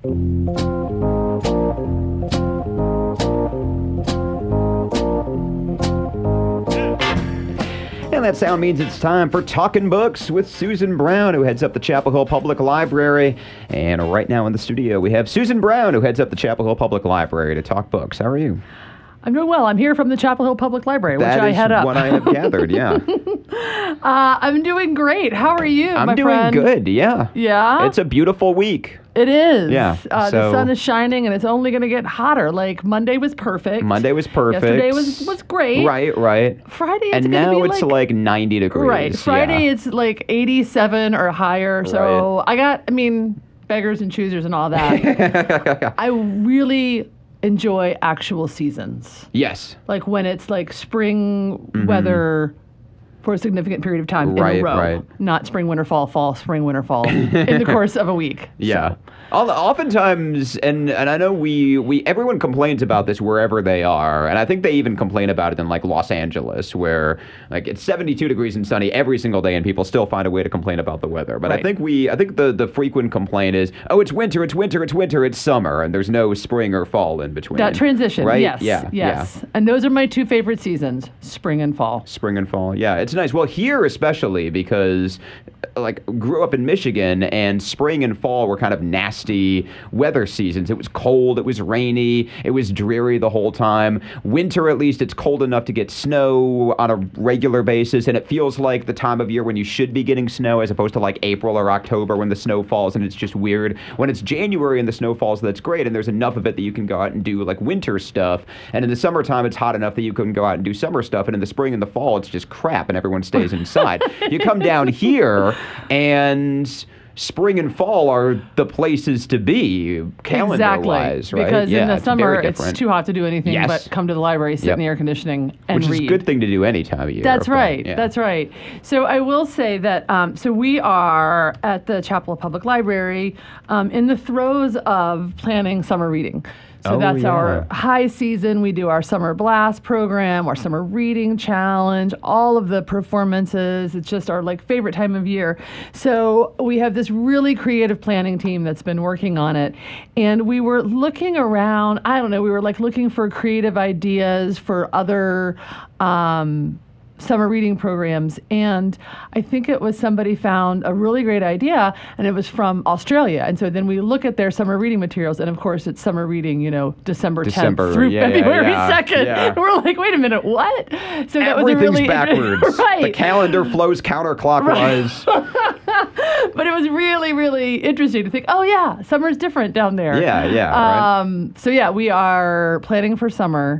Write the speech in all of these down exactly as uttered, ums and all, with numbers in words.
And that sound means it's time for Talking Books with Susan Brown, who heads up the Chapel Hill Public Library. And right now in the studio, we have Susan Brown, who heads up the Chapel Hill Public Library to talk books. How are you? I'm doing well. I'm here from the Chapel Hill Public Library, which I head up. That is what I have gathered, yeah. uh, I'm doing great. How are you, I'm my doing friend? good, yeah. Yeah? It's a beautiful week. It is. Yeah. Uh, so the sun is shining, and it's only going to get hotter. Like, Monday was perfect. Monday was perfect. Yesterday was, was great. Right, right. Friday, it's And going to now be it's like, like ninety degrees. Right. Friday, yeah. it's like eighty-seven or higher. So Right. I got, I mean, beggars and choosers and all that. I really enjoy actual seasons. Yes. Like when it's like spring Mm-hmm. weather for a significant period of time Right, in a row. right. Not spring, winter, fall, fall, spring, winter, fall in the course of a week. Yeah. So, Al- Oftentimes, and, and I know we, we everyone complains about this wherever they are, and I think they even complain about it in like Los Angeles, where like it's seventy-two degrees and sunny every single day, and people still find a way to complain about the weather. But I Right. think we I think the, the frequent complaint is, oh, it's winter, it's winter, it's winter, it's summer, and there's no spring or fall in between. that transition, right? yes, Yeah, yes. And those are my two favorite seasons, spring and fall. Spring and fall, yeah, it's nice. Well, here especially because, like, grew up in Michigan, and spring and fall were kind of nasty weather seasons. It was cold, it was rainy, it was dreary the whole time. Winter, at least, it's cold enough to get snow on a regular basis, and it feels like the time of year when you should be getting snow, as opposed to like April or October when the snow falls, and it's just weird. When it's January and the snow falls, that's great, and there's enough of it that you can go out and do like winter stuff. And in the summertime, it's hot enough that you can go out and do summer stuff. And in the spring and the fall, it's just crap, and everyone stays inside. You come down here, and spring and fall are the places to be, calendar-wise, exactly. right? Because yeah, in the it's summer, very it's different. too hot to do anything Yes. but come to the library, sit Yep. in the air conditioning, and Which read. is a good thing to do any time of year. That's but, right. yeah. That's right. So I will say that, um, so we are at the Chapel Hill Public Library um, in the throes of planning summer reading. So Oh, that's yeah. our high season. We do our Summer Blast program, our Summer Reading Challenge, all of the performances. It's just our like favorite time of year. So we have this really creative planning team that's been working on it. And we were looking around, I don't know, we were like looking for creative ideas for other um, summer reading programs, and I think it was somebody found a really great idea, and it was from Australia. And so then we look at their summer reading materials, and of course it's summer reading, you know, December tenth December, through yeah, yeah, February yeah, second. yeah. We're like, wait a minute, what? So that was a Everything's really backwards. right. The calendar flows counterclockwise. But it was really, really interesting to think, oh yeah, summer's different down there. Yeah, yeah, right. Um, so yeah, we are planning for summer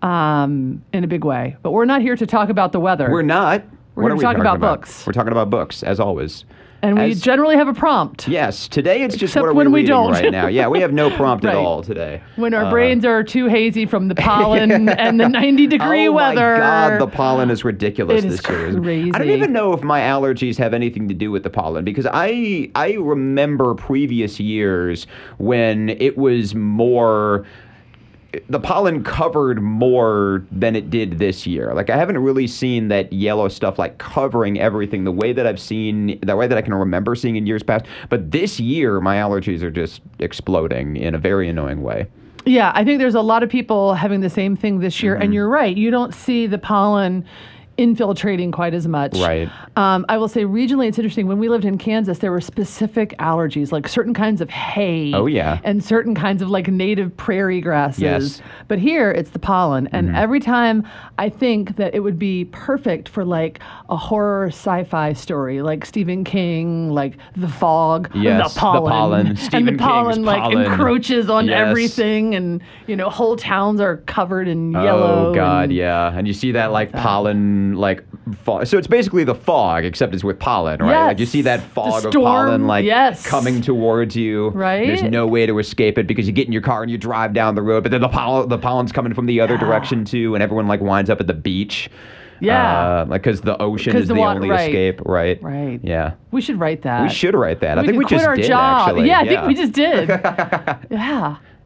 um, in a big way. But we're not here to talk about the weather. We're not. We're What gonna are we talk talking about books. We're talking about books, as always. And we As- generally have a prompt. Yes, today it's just Except what are when we we reading don't. right now. Yeah, we have no prompt Right. at all today. When our Uh, brains are too hazy from the pollen and the ninety degree oh weather. my God, the pollen is ridiculous It is this year. crazy. I don't even know if my allergies have anything to do with the pollen, because I I remember previous years when it was more. The pollen covered more than it did this year. Like, I haven't really seen that yellow stuff like covering everything the way that I've seen, the way that I can remember seeing in years past. But this year, my allergies are just exploding in a very annoying way. Yeah, I think there's a lot of people having the same thing this year. Mm-hmm. And you're right. You don't see the pollen infiltrating quite as much. Right. Um, I will say regionally, it's interesting. When we lived in Kansas, there were specific allergies, like certain kinds of hay. Oh, yeah. And certain kinds of like native prairie grasses. Yes. But here, it's the pollen. And Mm-hmm. every time I think that it would be perfect for like a horror sci-fi story, like Stephen King, like The Fog, Yes, the pollen. the pollen. And Stephen the King's pollen like pollen. encroaches on Yes. everything, and you know, whole towns are covered in yellow. Oh God, and- yeah, and you see that like that. pollen, like fog. So it's basically the fog, except it's with pollen, right? Like you see that Yes, the fog of storm, pollen, like yes. coming towards you. Right? There's no way to escape it because you get in your car and you drive down the road, but then the pollen, the pollen's coming from the other Yeah. direction too, and everyone like winds up at the beach. Yeah. uh, like because the ocean 'Cause is the the, wa- only right. escape, right? Right. Yeah. We should write that. We should write that. I We think could we quit just our did job. actually. Yeah, I think we just did. Yeah.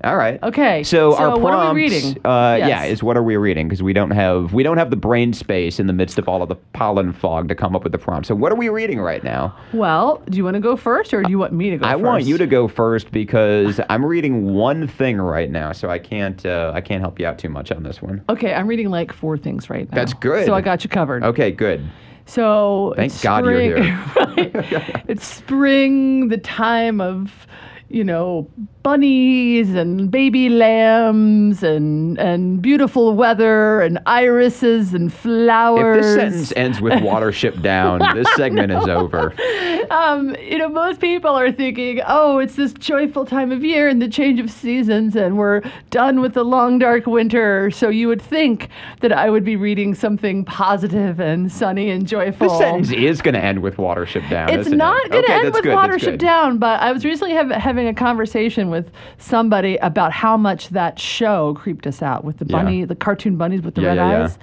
All right. Okay. So, our what prompt, are we reading? Uh, Yes. Yeah, is what are we reading? Because we don't have we don't have the brain space in the midst of all of the pollen fog to come up with the prompt. So, what are we reading right now? Well, do you want to go first, or do you want me to go I first? want you to go first because I'm reading one thing right now, so I can't uh, I can't help you out too much on this one. Okay, I'm reading like four things right now. That's good. So I got you covered. Okay, good. So Thank it's God you're spring- here. Right. It's spring, the time of, you know, bunnies and baby lambs and and beautiful weather and irises and If flowers. this sentence ends with Watership Down, this segment is over. Um, you know, most people are thinking, oh, it's this joyful time of year and the change of seasons, and we're done with the long, dark winter. So you would think that I would be reading something positive and sunny and joyful. This sentence is going to end with Watership Down. It's isn't not it? going to Okay, end that's with good, that's Watership good. Down, but I was recently have, having a conversation with somebody about how much that show creeped us out with the Yeah. bunny, the cartoon bunnies with the Yeah, red yeah, yeah. eyes.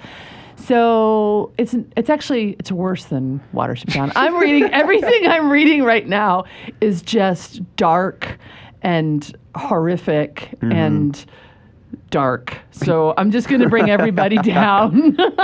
So it's it's actually it's worse than Watership Down. I'm reading everything I'm reading right now is just dark and horrific Mm-hmm. and dark. So I'm just going to bring everybody down. so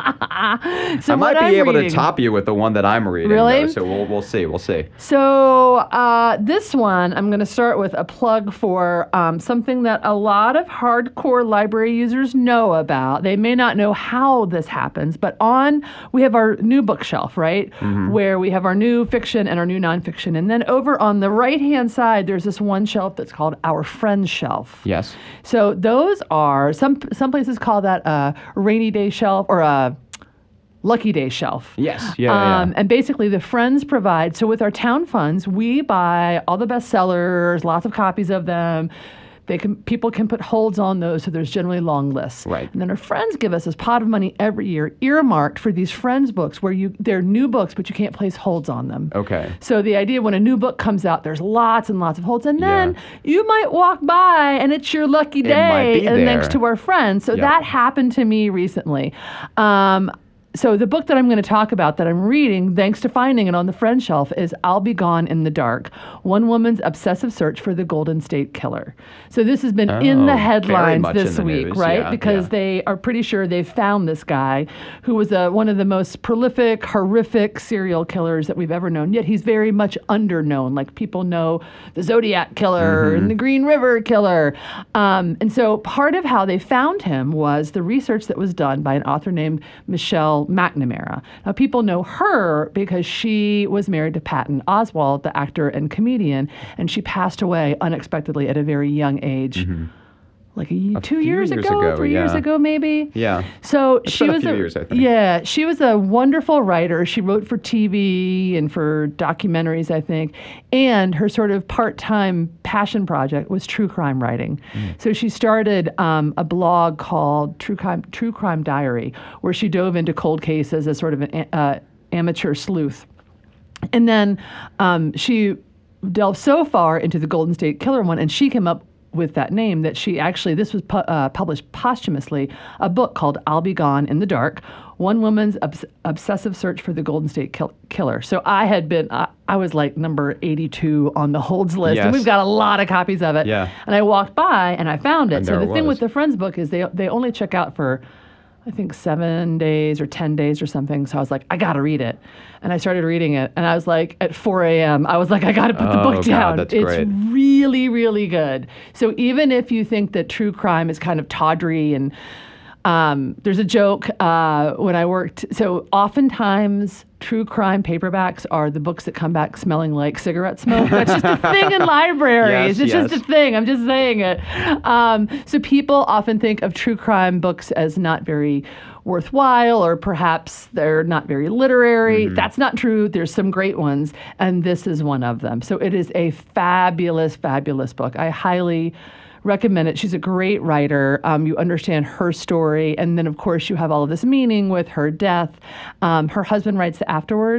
I might what be I'm able reading, to top you with the one that I'm reading. Really? Though, so we'll we'll see. We'll see. So uh, this one, I'm going to start with a plug for um, something that a lot of hardcore library users know about. They may not know how this happens, but on we have our new bookshelf, right, Mm-hmm. where we have our new fiction and our new nonfiction, and then over on the right-hand side, there's this one shelf that's called our Friends shelf. Yes. So those are some some places call that a rainy day shelf or a lucky day shelf. Yes. Yeah. yeah, Um, yeah. and basically, the Friends provide. So with our town funds, we buy all the bestsellers, lots of copies of them. They can people can put holds on those, so there's generally long lists. Right. And then our friends give us this pot of money every year, earmarked for these Friends books, where you they're new books, but you can't place holds on them. Okay. So the idea when a new book comes out, there's lots and lots of holds, and then Yeah. you might walk by and it's your lucky might day, be and there. thanks to our friends. So Yep. that happened to me recently. Um, so the book that I'm going to talk about that I'm reading, thanks to finding it on the Friend shelf, is I'll Be Gone in the Dark: One Woman's Obsessive Search for the Golden State Killer. So this has been in Oh, the very headlines much this in the week, news, right? yeah, because yeah. they are pretty sure they've found this guy who was a, one of the most prolific, horrific serial killers that we've ever known. Yet he's very much underknown. Like people know the Zodiac Killer Mm-hmm. and the Green River Killer. Um, and so part of how they found him was the research that was done by an author named Michelle McNamara. Now, people know her because she was married to Patton Oswalt, the actor and comedian, and she passed away unexpectedly at a very young age. Like a, y- two few years, years ago, ago, three years yeah. ago, maybe. Yeah. So she been a was few a years, I think. yeah, she was a wonderful writer. She wrote for T V and for documentaries, I think. And her sort of part-time passion project was true crime writing. Mm. So she started um, a blog called True Crime True Crime Diary, where she dove into cold cases as sort of an a- uh, amateur sleuth. And then um, she delved so far into the Golden State Killer one, and she came up with that name that she actually, this was pu- uh, published posthumously, a book called I'll Be Gone in the Dark: One Woman's Obs- Obsessive Search for the Golden State Kill- Killer. So I had been, I, I was like number eighty-two on the holds list, Yes. and we've got a lot of copies of it. Yeah. And I walked by and I found it. And so there the it thing was. with the Friends book is they they only check out for, I think, seven days or ten days or something. So I was like, I got to read it. And I started reading it. And I was like, at four a.m., I was like, I got to put the Oh, book God, down. that's it's great. really, really good. So even if you think that true crime is kind of tawdry and um, there's a joke uh, when I worked. So oftentimes true crime paperbacks are the books that come back smelling like cigarette smoke. That's just a thing in libraries. Yes, it's yes. just a thing. I'm just saying it. Um, so people often think of true crime books as not very worthwhile, or perhaps they're not very literary. Mm-hmm. That's not true. There's some great ones, and this is one of them. So it is a fabulous, fabulous book. I highly recommend it. She's a great writer. Um, you understand her story, and then of course you have all of this meaning with her death. Um, her husband writes the afterword,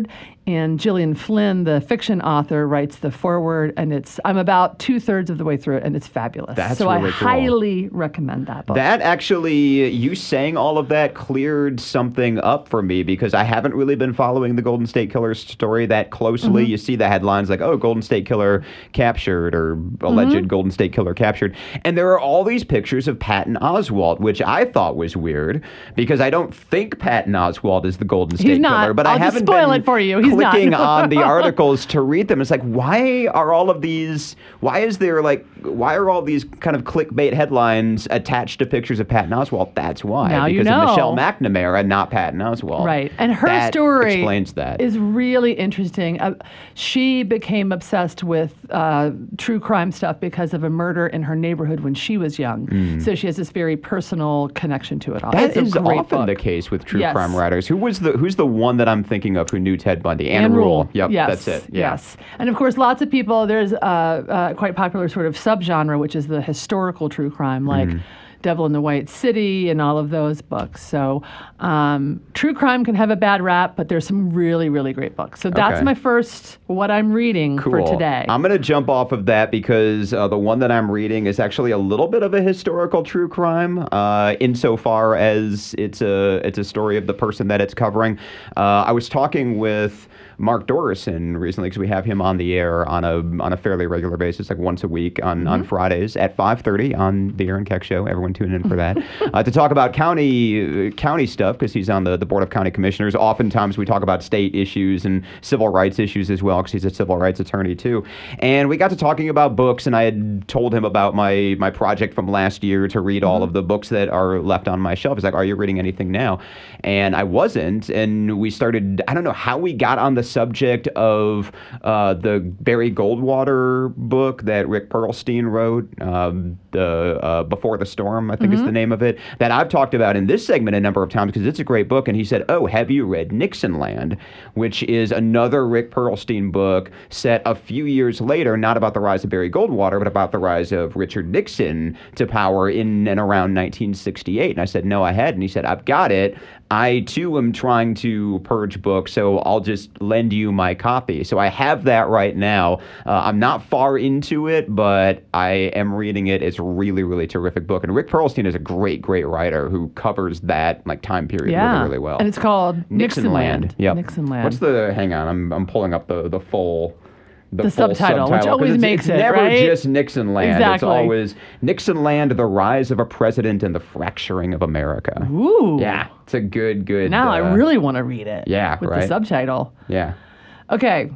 and Gillian Flynn, the fiction author, writes the foreword, and it's I'm about two thirds of the way through it, and it's fabulous. That's so really I cool. highly recommend that book. That actually, you saying all of that cleared something up for me because I haven't really been following the Golden State Killer story that closely. Mm-hmm. You see the headlines like, oh, Golden State Killer captured or alleged Mm-hmm. Golden State Killer captured. And there are all these pictures of Patton Oswalt, which I thought was weird because I don't think Patton Oswalt is the Golden State He's not. Killer. But I'll I just haven't spoil been it for you. He's not. clicking on the articles to read them. It's like, why are all of these, why is there like, why are all these kind of clickbait headlines attached to pictures of Patton Oswalt? That's why. Now you because of know. Michelle McNamara, not Patton Oswalt. Right. And her That story explains that. is really interesting. Uh, she became obsessed with uh, true crime stuff because of a murder in her neighborhood when she was young. So she has this very personal connection to it all. That it's a is great often book. the case with true Yes. crime writers. Who was the who's the one that I'm thinking of who knew Ted Bundy? Anne, Anne Rule. Rule. Yep, yes. that's it. Yeah. Yes. And of course, lots of people, there's a uh, uh, quite popular sort of subgenre, which is the historical true crime, like Mm-hmm. Devil in the White City and all of those books. So um, true crime can have a bad rap, but there's some really, really great books. So that's Okay. my first, what I'm reading Cool. for today. I'm going to jump off of that because uh, the one that I'm reading is actually a little bit of a historical true crime, uh, insofar as it's a it's a story of the person that it's covering. Uh, I was talking with Mark Dorison recently because we have him on the air on a on a fairly regular basis, like once a week on, on Fridays at five thirty on the Aaron Keck Show. Everyone tune in for that uh, to talk about county uh, county stuff because he's on the, the Board of County Commissioners. Oftentimes we talk about state issues and civil rights issues as well because he's a civil rights attorney too. And we got to talking about books, and I had told him about my my project from last year to read all of the books that are left on my shelf. He's like, "Are you reading anything now?" And I wasn't, and we started. I don't know how we got on the subject of uh, the Barry Goldwater book that Rick Perlstein wrote, um, the uh, Before the Storm, I think is the name of it, that I've talked about in this segment a number of times because it's a great book. And he said, "Oh, have you read Nixonland?" which is another Rick Perlstein book set a few years later, not about the rise of Barry Goldwater, but about the rise of Richard Nixon to power in and around nineteen sixty-eight. And I said, "No, I hadn't." He said, "I've got it. I, too, am trying to purge books, so I'll just lend you my copy." So I have that right now. Uh, I'm not far into it, but I am reading it. It's a really, really terrific book. And Rick Perlstein is a great, great writer who covers that like time period yeah. really, really well. And it's called Nixonland. Nixonland. Yep. Nixonland. What's the, hang on, I'm, I'm pulling up the, the full... The full subtitle, which 'cause always it's, makes it's it, never right? just Nixonland. It's Exactly. always Nixonland, the rise of a president and the fracturing of America. Ooh. Yeah, it's a good, good... Now uh, I really want to read it. yeah, with right. the subtitle. Yeah. Okay.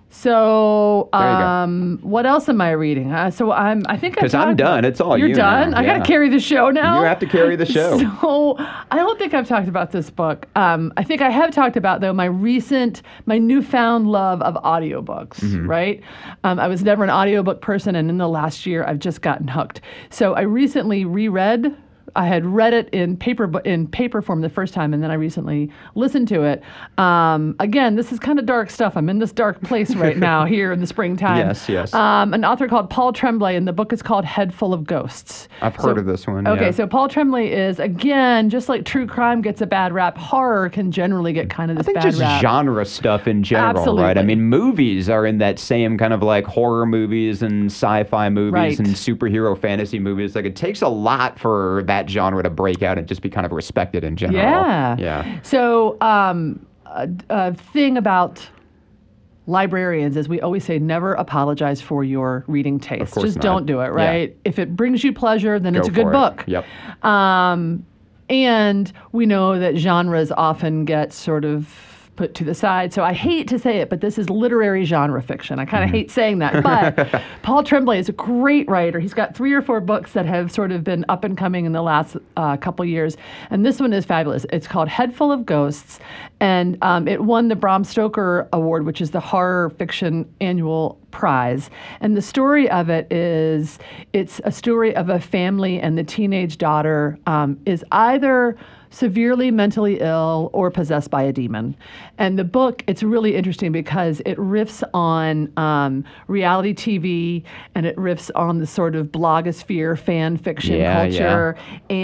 So, There you go. um, what else am I reading? Uh, so I'm, I think I 'Cause I'm talked- done. It's all You're you done. now. I Yeah. gotta carry the show now. You have to carry the show. So I don't think I've talked about this book. Um, I think I have talked about though my recent, my newfound love of audiobooks. Mm-hmm. Right? Um, I was never an audiobook person, and in the last year I've just gotten hooked. So I recently reread. I had read it in paper bu- in paper form the first time, and then I recently listened to it. Um, again, this is kind of dark stuff. I'm in this dark place right now here in the springtime. Yes, yes. Um, an author called Paul Tremblay, and the book is called Head Full of Ghosts. I've heard So- of this one. Okay, yeah. so Paul Tremblay is, again, just like true crime gets a bad rap, horror can generally get kind of I this think bad just rap. genre stuff in general, Absolutely. right? I mean, movies are in that same kind of like horror movies and sci-fi movies Right. and superhero fantasy movies. Like it takes a lot for that genre to break out and just be kind of respected in general. Yeah. Yeah. So, um, a, a thing about librarians is we always say never apologize for your reading taste. course Just not. don't do it, Yeah. right? If it brings you pleasure, then it's a Go good for it. book. Yep. Um, and we know that genres often get sort of put to the side. So I hate to say it, but this is literary genre fiction. I kind of hate saying that. But Paul Tremblay is a great writer. He's got three or four books that have sort of been up and coming in the last uh, couple years. And this one is fabulous. It's called Head Full of Ghosts. And um, it won the Bram Stoker Award, which is the horror fiction annual prize. And the story of it is, it's a story of a family, and the teenage daughter um, is either severely mentally ill or possessed by a demon. And the book, it's really interesting because it riffs on um, reality T V, and it riffs on the sort of blogosphere fan fiction Yeah, culture.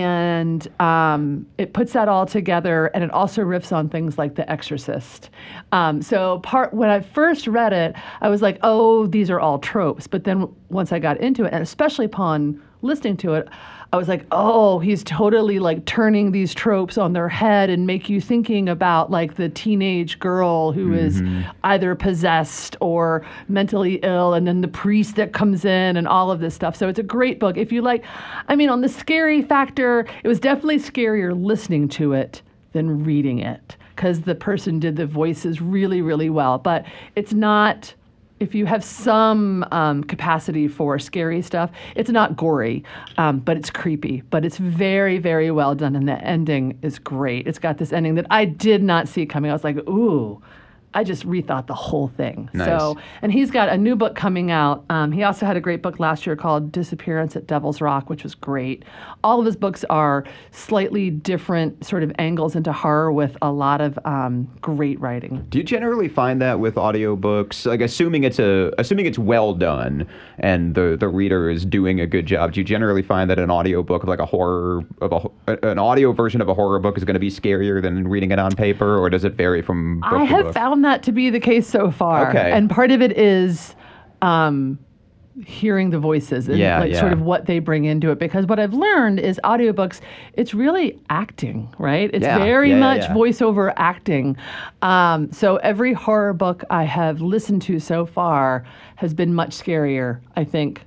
And um, it puts that all together, and it also riffs on things like The Exorcist. Um, so part when I first read it, I was like, oh, these are all tropes. But then once I got into it, and especially upon listening to it, I was like, oh, he's totally like turning these tropes on their head and make you thinking about like the teenage girl who is either possessed or mentally ill, and then the priest that comes in and all of this stuff. So it's a great book. If you like, I mean, on the scary factor, it was definitely scarier listening to it than reading it, because the person did the voices really, really well. But it's not, if you have some um, capacity for scary stuff, it's not gory, um, but it's creepy. But it's very, very well done, and the ending is great. It's got this ending that I did not see coming. I was like, ooh. I just rethought the whole thing. Nice. So, and he's got a new book coming out. Um, he also had a great book last year called Disappearance at Devil's Rock, which was great. All of his books are slightly different sort of angles into horror with a lot of um, great writing. Do you generally find that with audiobooks, like assuming it's a assuming it's well done and the the reader is doing a good job, do you generally find that an audiobook of like a horror of a an audio version of a horror book is going to be scarier than reading it on paper, or does it vary from book I to have book? found that to be the case so far. Okay. And part of it is um, hearing the voices and Yeah, like yeah. sort of what they bring into it. Because what I've learned is audiobooks, it's really acting, right? It's Yeah, very yeah, yeah, much yeah. voiceover acting. Um, so every horror book I have listened to so far has been much scarier, I think,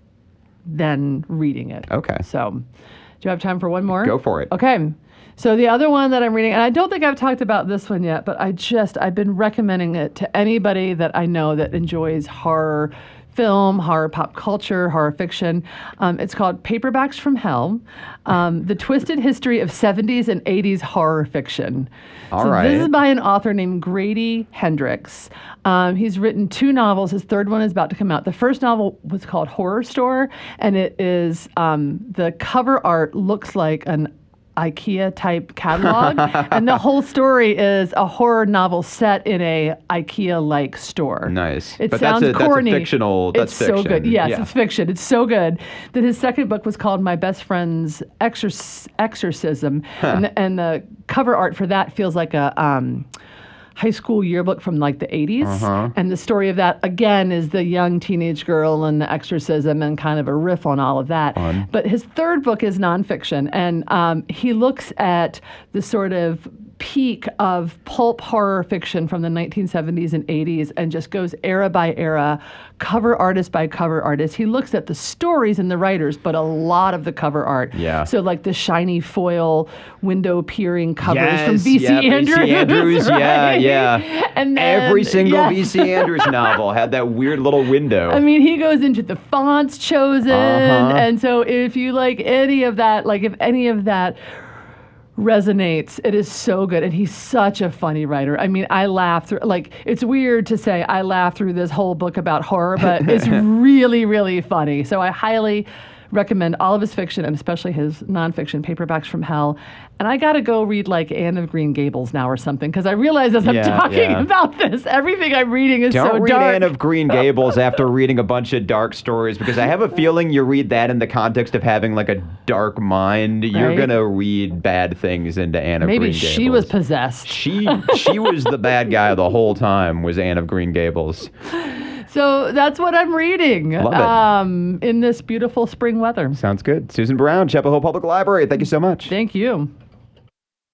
than reading it. Okay. So do you have time for one more? Go for it. Okay. So the other one that I'm reading, and I don't think I've talked about this one yet, but I just, I've been recommending it to anybody that I know that enjoys horror film, horror pop culture, horror fiction. Um, it's called Paperbacks from Hell, um, The Twisted History of seventies and eighties Horror Fiction. All so right. This is by an author named Grady Hendrix. Um, he's written two novels. His third one is about to come out. The first novel was called Horror Store, and it is, um, the cover art looks like an IKEA type catalog, and the whole story is a horror novel set in a IKEA like store. Nice. It But sounds that's a, that's a corny. fictional- that's it's so fiction. good. Yes, Yeah. it's fiction. It's so good. Then his second book was called My Best Friend's Exorc- Exorcism, and, the, and the cover art for that feels like a um, high school yearbook from like the eighties. Uh-huh. And the story of that, again, is the young teenage girl and the exorcism and kind of a riff on all of that. Fun. But his third book is nonfiction, and um, he looks at the sort of peak of pulp horror fiction from the nineteen seventies and eighties and just goes era by era, cover artist by cover artist. He looks at the stories and the writers, but a lot of the cover art. Yeah. So like the shiny foil window peering covers Yes, from V C yeah, Andrews. V C Andrews, yeah, right? yeah. And then, Every single yeah. V C Andrews novel had that weird little window. I mean, he goes into the fonts chosen. Uh-huh. And so if you like any of that, like if any of that resonates, it is so good. And he's such a funny writer. I mean, I laugh through, like, it's weird to say I laugh through this whole book about horror, but it's really, really funny. So I highly recommend all of his fiction and especially his nonfiction, Paperbacks from Hell. And I got to go read like Anne of Green Gables now or something, because I realize as I'm Yeah, talking yeah. about this, everything I'm reading is Don't so read dark. Anne of Green Gables after reading a bunch of dark stories, because I have a feeling you read that in the context of having like a dark mind, you're Right. gonna read bad things into Anne of Maybe Green she Gables. was possessed. She she was the bad guy the whole time. Was Anne of Green Gables? So that's what I'm reading Love it. um, in this beautiful spring weather. Sounds good. Susan Brown, Chapel Hill Public Library. Thank you so much. Thank you.